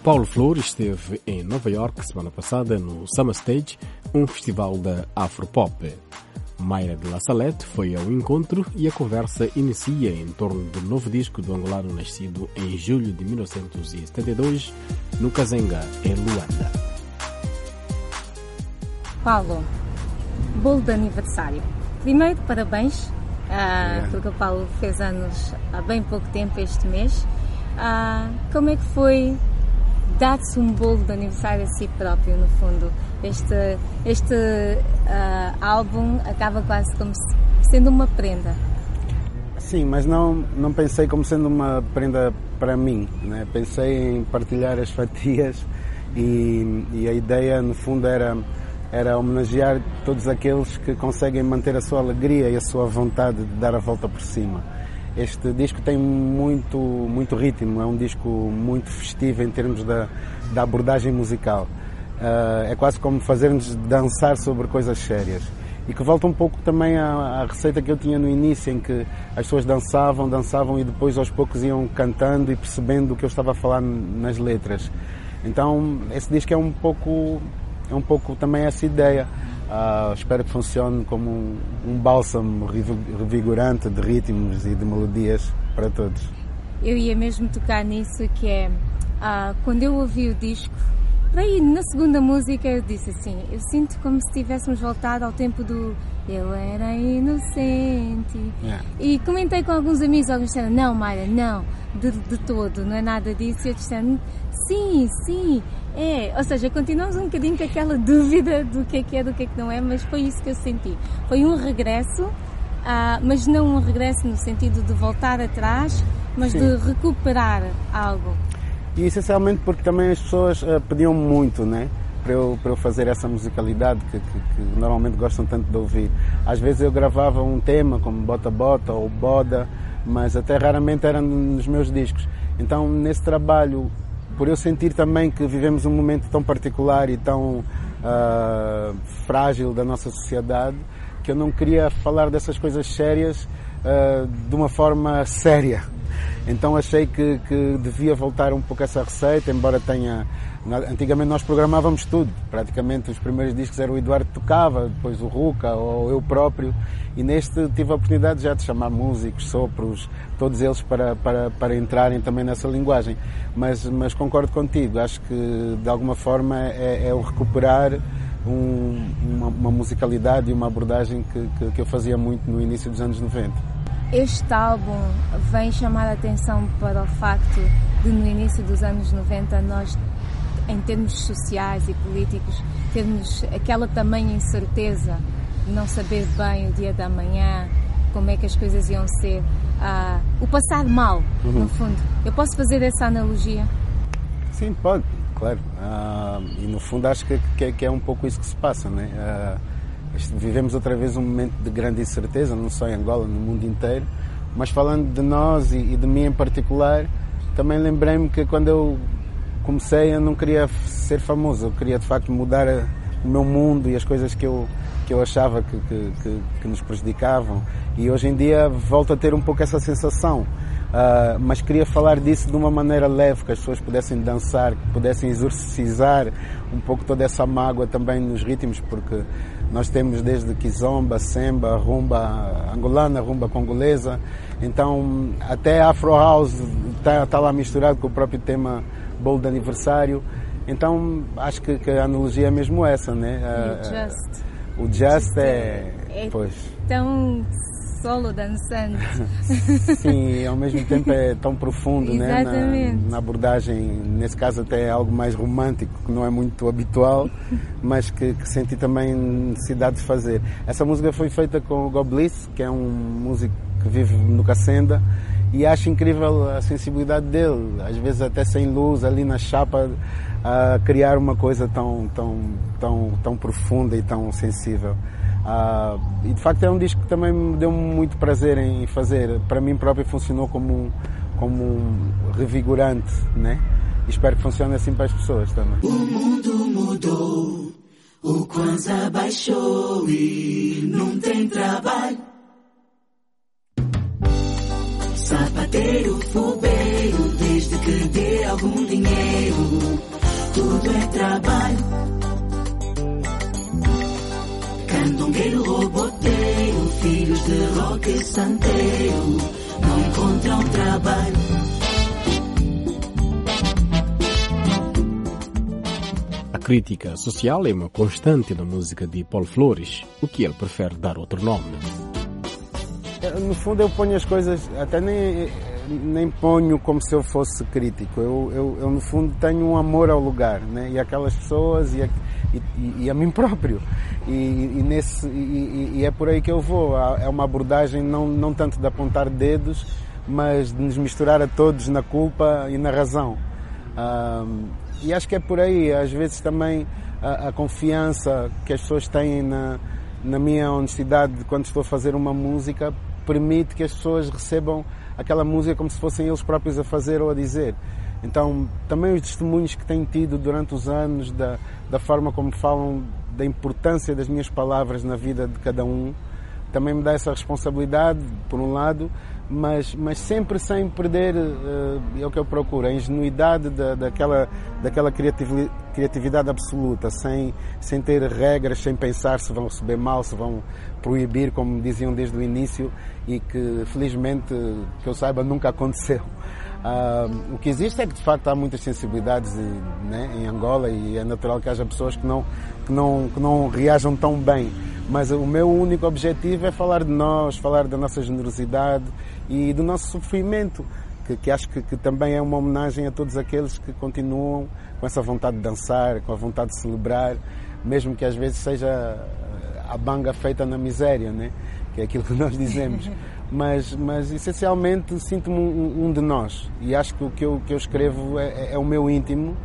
Paulo Flores esteve em Nova York semana passada no Summer Stage, um festival da Afropop. Mayra de La Salette foi ao encontro e a conversa inicia em torno do novo disco do angolano nascido em julho de 1972 no Kazenga, em Luanda. Paulo, bolo de aniversário. Primeiro, parabéns, porque o Paulo fez anos há bem pouco tempo, este mês. Como é que foi dar-se um bolo de aniversário a si próprio, no fundo? Este álbum acaba quase como sendo uma prenda. Sim, mas não pensei como sendo uma prenda para mim, né? Pensei em partilhar as fatias e a ideia, no fundo, era homenagear todos aqueles que conseguem manter a sua alegria e a sua vontade de dar a volta por cima. Este disco tem muito ritmo, é um disco muito festivo em termos da abordagem musical. É quase como fazer-nos dançar sobre coisas sérias. E que volta um pouco também à receita que eu tinha no início, em que as pessoas dançavam e depois aos poucos iam cantando e percebendo o que eu estava a falar nas letras. Então esse disco é um pouco também essa ideia. Espero que funcione como um bálsamo revigorante de ritmos e de melodias para todos. Eu ia mesmo tocar nisso, que é quando eu ouvi o disco, aí na segunda música eu disse assim, eu sinto como se tivéssemos voltado ao tempo do eu era inocente. Yeah. E comentei com alguns amigos, alguns disseram, não Mayra, não, de todo, não é nada disso. E eu disseram, sim, é. Ou seja, continuamos um bocadinho com aquela dúvida do que é, do que é que não é, mas foi isso que eu senti. Foi um regresso, mas não um regresso no sentido de voltar atrás, mas Sim. de recuperar algo. E essencialmente porque também as pessoas pediam muito, né? Para eu fazer essa musicalidade que normalmente gostam tanto de ouvir. Às vezes eu gravava um tema como Bota Bota ou Boda, mas até raramente era nos meus discos. Então nesse trabalho, por eu sentir também que vivemos um momento tão particular e tão frágil da nossa sociedade, que eu não queria falar dessas coisas sérias de uma forma séria. Então achei que devia voltar um pouco essa receita, embora tenha... Antigamente nós programávamos tudo, praticamente os primeiros discos era o Eduardo que tocava, depois o Ruca ou eu próprio, e neste tive a oportunidade já de chamar músicos, sopros, todos eles para entrarem também nessa linguagem. Mas concordo contigo, acho que de alguma forma é o recuperar uma musicalidade e uma abordagem que eu fazia muito no início dos anos 90. Este álbum vem chamar a atenção para o facto de no início dos anos 90 nós, em termos sociais e políticos, termos aquela tamanha incerteza de não saber bem o dia da manhã, como é que as coisas iam ser, o passar mal, no fundo. Eu posso fazer essa analogia? Sim, pode, claro. E no fundo acho que é um pouco isso que se passa, né? Vivemos outra vez um momento de grande incerteza, não só em Angola, no mundo inteiro, mas falando de nós e de mim em particular, também lembrei-me que quando eu comecei eu não queria ser famoso, eu queria de facto mudar o meu mundo e as coisas que eu achava que nos prejudicavam, e hoje em dia volto a ter um pouco essa sensação, mas queria falar disso de uma maneira leve, que as pessoas pudessem dançar, que pudessem exorcizar um pouco toda essa mágoa também nos ritmos, porque nós temos desde kizomba, semba, rumba angolana, rumba congolesa, então até Afro House está lá misturado com o próprio tema bolo de aniversário, então acho que a analogia é mesmo essa, né? O Just é pois. Tão solo dançante. Sim, e ao mesmo tempo é tão profundo, né? Na abordagem, nesse caso até é algo mais romântico, que não é muito habitual, mas que senti também necessidade de fazer. Essa música foi feita com o Gobliss, que é um músico que vive no Cacenda, e acho incrível a sensibilidade dele, às vezes até sem luz, ali na chapa, a criar uma coisa tão profunda e tão sensível. E de facto é um disco que também me deu muito prazer em fazer. Para mim próprio funcionou como um revigorante, né? E espero que funcione assim para as pessoas também. O mundo mudou, o Kwanzaa baixou e não tem trabalho. Sapateiro, fogueiro, desde que dê algum dinheiro, tudo é trabalho. Candongueiro, roboteiro, filhos de rock e santeiro, não encontram trabalho. A crítica social é uma constante na música de Paulo Flores, o que ele prefere dar outro nome. No fundo eu ponho as coisas, até nem ponho como se eu fosse crítico. Eu no fundo tenho um amor ao lugar, né? E aquelas pessoas e a mim próprio. E é por aí que eu vou. É uma abordagem não tanto de apontar dedos, mas de nos misturar a todos na culpa e na razão. E acho que é por aí. Às vezes também a confiança que as pessoas têm na minha honestidade quando estou a fazer uma música permite que as pessoas recebam aquela música como se fossem eles próprios a fazer ou a dizer. Então, também os testemunhos que tenho tido durante os anos da forma como falam da importância das minhas palavras na vida de cada um, também me dá essa responsabilidade, por um lado, mas sempre sem perder, é o que eu procuro, a ingenuidade daquela criatividade absoluta, sem ter regras, sem pensar se vão receber mal, se vão proibir, como diziam desde o início, e que, felizmente, que eu saiba, nunca aconteceu. O que existe é que, de facto, há muitas sensibilidades, né, em Angola, e é natural que haja pessoas que não reajam tão bem. Mas o meu único objetivo é falar de nós, falar da nossa generosidade e do nosso sofrimento, que acho que também é uma homenagem a todos aqueles que continuam com essa vontade de dançar, com a vontade de celebrar, mesmo que às vezes seja a banga feita na miséria, né? Que é aquilo que nós dizemos. Mas essencialmente sinto-me um de nós, e acho que o que eu escrevo é o meu íntimo.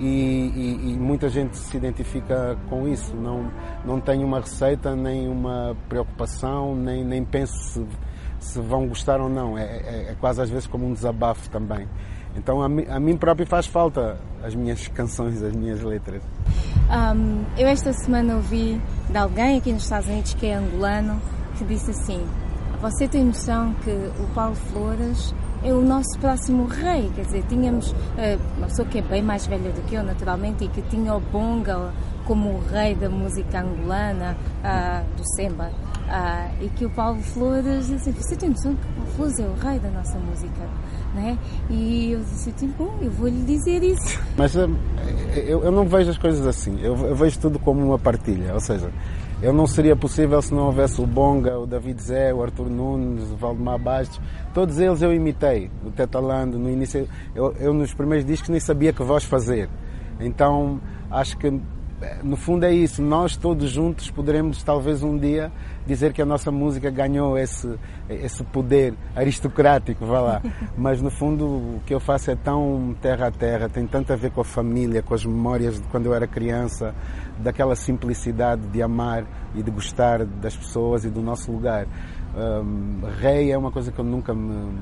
E muita gente se identifica com isso. Não tenho uma receita, nem uma preocupação, nem penso se vão gostar ou não. É quase às vezes como um desabafo também. Então a mim próprio faz falta as minhas canções, as minhas letras. Eu esta semana ouvi de alguém aqui nos Estados Unidos que é angolano, que disse assim: você tem noção que o Paulo Flores é o nosso próximo rei? Quer dizer, tínhamos uma pessoa que é bem mais velha do que eu, naturalmente, e que tinha o bonga como o rei da música angolana, do Semba, e que o Paulo Flores disse assim: você tem noção que o Paulo Flores é o rei da nossa música, não é? E eu disse: bom, eu vou-lhe dizer isso. Mas eu não vejo as coisas assim, eu vejo tudo como uma partilha, ou seja, eu não seria possível se não houvesse o Bonga, o David Zé, o Arthur Nunes, o Valdemar Bastos. Todos eles eu imitei. O Tetalando, no início, eu nos primeiros discos nem sabia que voz fazer. Então, acho que, no fundo é isso. Nós todos juntos poderemos, talvez um dia, dizer que a nossa música ganhou esse poder aristocrático, vá lá. Mas, no fundo, o que eu faço é tão terra a terra, tem tanto a ver com a família, com as memórias de quando eu era criança, daquela simplicidade de amar e de gostar das pessoas e do nosso lugar. Rei é uma coisa que eu nunca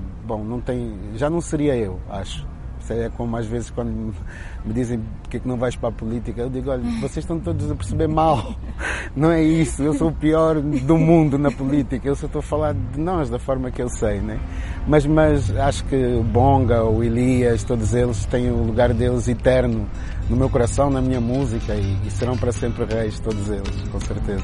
já não seria eu, acho. É como às vezes quando me dizem porque é que não vais para a política, eu digo: olha, vocês estão todos a perceber mal, não é isso, eu sou o pior do mundo na política, eu só estou a falar de nós, da forma que eu sei, né? Mas acho que o Bonga, o Elias, todos eles têm o lugar deles eterno no meu coração, na minha música, e serão para sempre reis, todos eles, com certeza.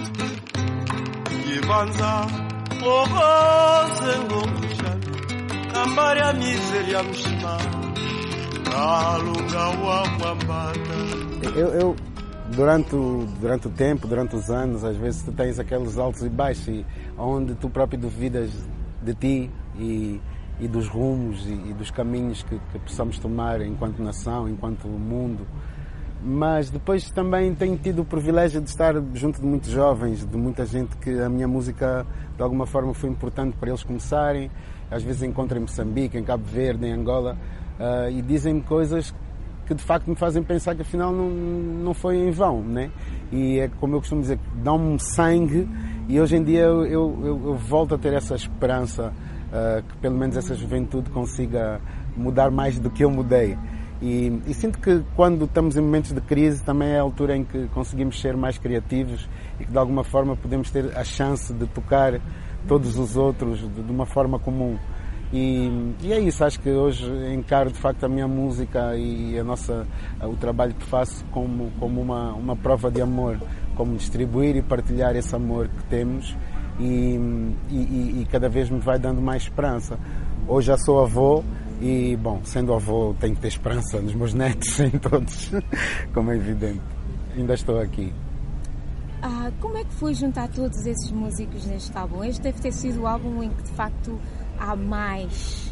Eu durante o tempo, durante os anos, às vezes tu tens aqueles altos e baixos, onde tu próprio duvidas de ti e dos rumos e dos caminhos que possamos tomar enquanto nação, enquanto mundo. Mas depois também tenho tido o privilégio de estar junto de muitos jovens, de muita gente que a minha música de alguma forma foi importante para eles começarem. Às vezes encontro em Moçambique, em Cabo Verde, em Angola, e dizem-me coisas que de facto me fazem pensar que afinal não foi em vão, né? E é como eu costumo dizer, dão-me sangue, e hoje em dia eu volto a ter essa esperança que pelo menos essa juventude consiga mudar mais do que eu mudei. E sinto que quando estamos em momentos de crise também é a altura em que conseguimos ser mais criativos e que de alguma forma podemos ter a chance de tocar todos os outros de uma forma comum. E é isso, acho que hoje encaro de facto a minha música e o trabalho que faço como uma prova de amor, como distribuir e partilhar esse amor que temos e cada vez me vai dando mais esperança. Hoje já sou avô e, bom, sendo avô tenho que ter esperança nos meus netos, em todos, como é evidente. Ainda estou aqui. Como é que foi juntar todos esses músicos neste álbum? Este deve ter sido o álbum em que de facto há mais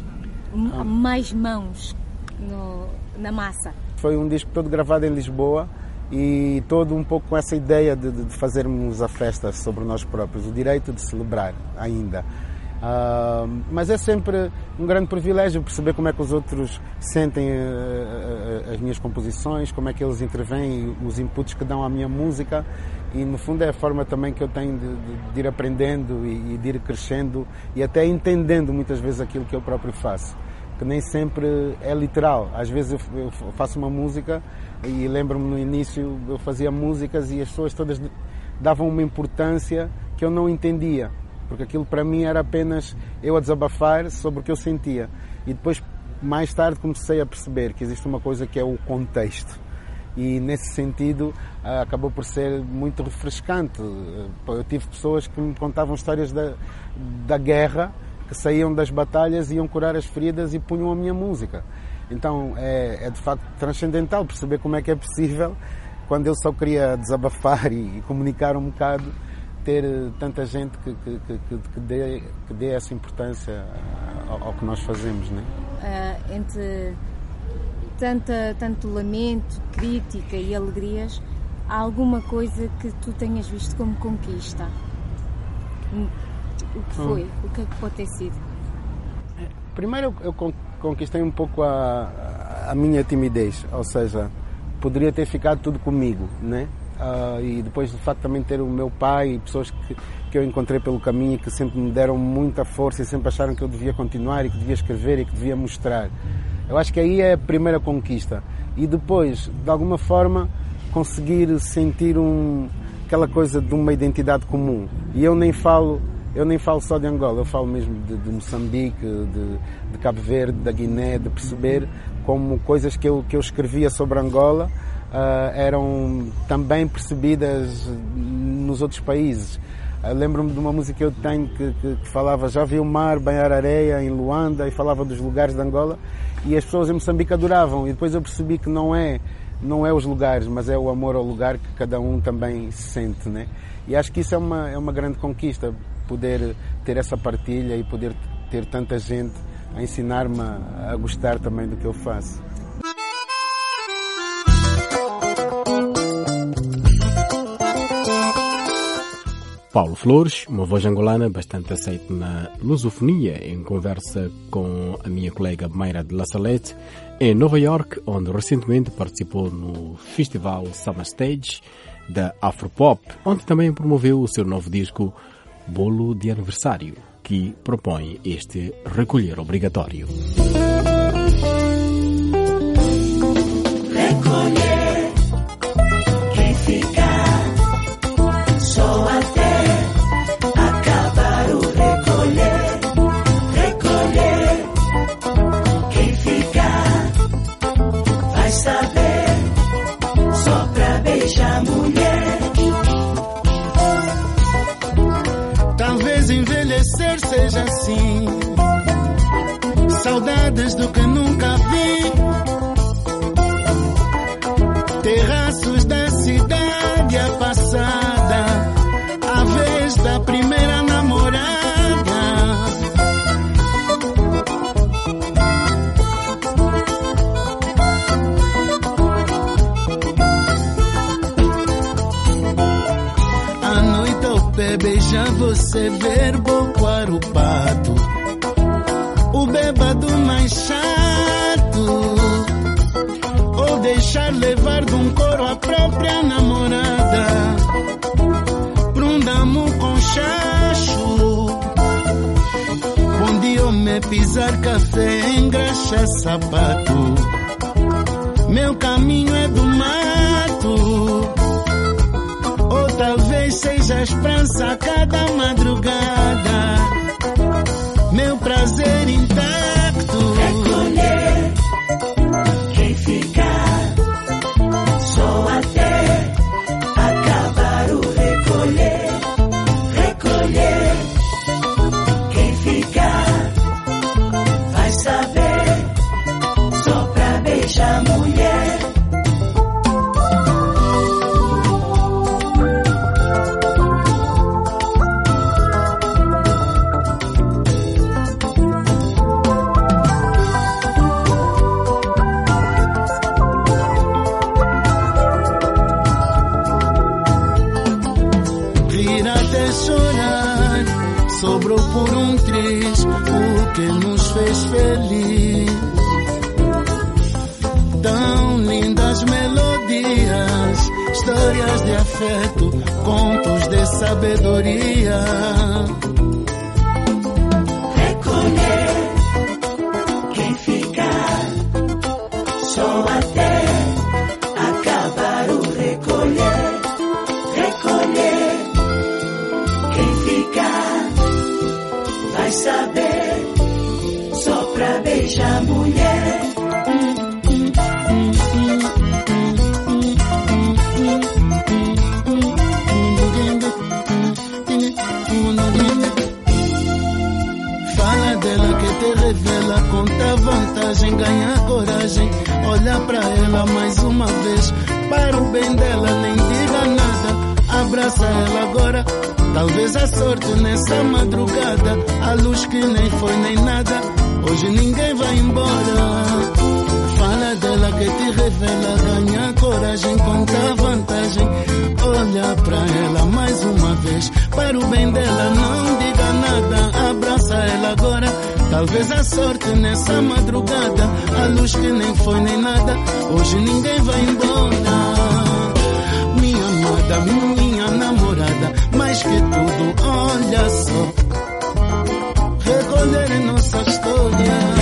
mãos na massa. Foi um disco todo gravado em Lisboa e todo um pouco com essa ideia de fazermos a festa sobre nós próprios, o direito de celebrar ainda. Mas é sempre um grande privilégio perceber como é que os outros sentem as minhas composições, como é que eles intervêm, os inputs que dão à minha música, e no fundo é a forma também que eu tenho de ir aprendendo e de ir crescendo e até entendendo muitas vezes aquilo que eu próprio faço, que nem sempre é literal. Às vezes eu faço uma música e lembro-me no início eu fazia músicas e as pessoas todas davam uma importância que eu não entendia, porque aquilo para mim era apenas eu a desabafar sobre o que eu sentia. E depois, mais tarde, comecei a perceber que existe uma coisa que é o contexto. E nesse sentido acabou por ser muito refrescante. Eu tive pessoas que me contavam histórias da guerra, que saíam das batalhas, iam curar as feridas e punham a minha música. Então é de facto transcendental perceber como é que é possível, quando eu só queria desabafar e comunicar um bocado, ter tanta gente que dê essa importância ao que nós fazemos, né? Entre tanto lamento, crítica e alegrias, há alguma coisa que tu tenhas visto como conquista? O que foi? O que é que pode ter sido? Primeiro eu conquistei um pouco a minha timidez, ou seja, poderia ter ficado tudo comigo, né? E depois de facto também ter o meu pai e pessoas que eu encontrei pelo caminho e que sempre me deram muita força e sempre acharam que eu devia continuar e que devia escrever e que devia mostrar. Eu acho que aí é a primeira conquista. E depois, de alguma forma, conseguir sentir aquela coisa de uma identidade comum. E eu nem falo só de Angola, eu falo mesmo de Moçambique, de Cabo Verde, da Guiné, de perceber como coisas que eu escrevia sobre Angola eram também percebidas nos outros países. Lembro-me de uma música que eu tenho que falava, já vi o mar banhar areia em Luanda, e falava dos lugares de Angola, e as pessoas em Moçambique adoravam, e depois eu percebi que não é os lugares, mas é o amor ao lugar que cada um também sente, né? E acho que isso é uma grande conquista, poder ter essa partilha e poder ter tanta gente a ensinar-me a gostar também do que eu faço. Paulo Flores, uma voz angolana bastante aceita na lusofonia, em conversa com a minha colega Mayra de La Salette, em Nova York, onde recentemente participou no festival Summer Stage da Afropop, onde também promoveu o seu novo disco Bolo de Aniversário, que propõe este recolher obrigatório. Recolher, quem ficar só até acabar o recolher. Recolher, quem ficar vai saber só pra beijar mulher. Talvez envelhecer seja assim, saudades do que nunca vi, terraços da cidade a passada, a vez da primeira namorada. À noite ao pé beijar você, verbo coar o pato, o bêbado mais chato, ou deixar levar de um coro a própria namorada, pra um damo com chacho, onde eu me pisar café, engraxa sapato, meu caminho é do mato, ou talvez seja a esperança a cada madrugada, meu prazer intacto. dobrou por um triz o que nos fez feliz. Tão lindas melodias, histórias de afeto, contos de sabedoria. Recolher quem ficar, só até acabar o recolher. Recolher quem ficar, vai saber, só pra beijar mulher. Revela, conta vantagem, ganha coragem. Olha pra ela mais uma vez, para o bem dela, nem diga nada. Abraça ela agora, talvez a sorte nessa madrugada. A luz que nem foi nem nada, hoje ninguém vai embora. Fala dela que te revela, ganha coragem, conta vantagem. Olha pra ela mais uma vez, para o bem dela, não diga nada. Abraça ela agora, talvez a sorte nessa madrugada. A luz que nem foi nem nada, hoje ninguém vai embora. Minha amada, minha namorada, mais que tudo, olha só, recolher nossa história.